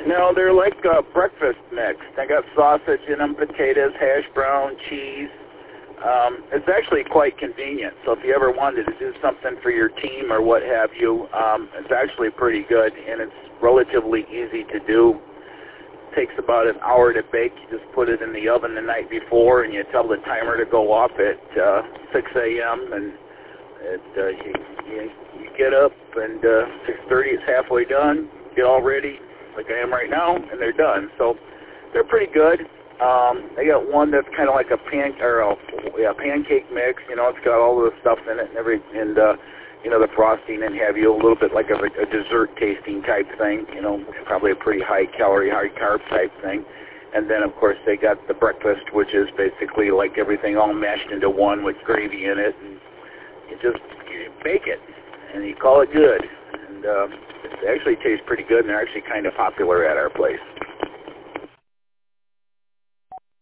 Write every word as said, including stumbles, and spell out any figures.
No, they're like a breakfast mix. They got sausage in them, potatoes, hash brown, cheese. Um, it's actually quite convenient. So if you ever wanted to do something for your team or what have you, um, it's actually pretty good, and it's relatively easy to do. It takes about an hour to bake. You just put it in the oven the night before, and you tell the timer to go off at uh, six a.m., and it, uh, you, you, you get up, and uh, six thirty is halfway done, get all ready, like I am right now, and they're done. So they're pretty good. Um, they got one that's kind of like a pan or a yeah, pancake mix. You know, it's got all the stuff in it and every and uh, you know, the frosting and have you a little bit like a, a dessert tasting type thing. You know, probably a pretty high calorie, high carb type thing. And then of course they got the breakfast, which is basically like everything all mashed into one with gravy in it. And you just you bake it and you call it good. And um, it actually tastes pretty good, and they're actually kind of popular at our place.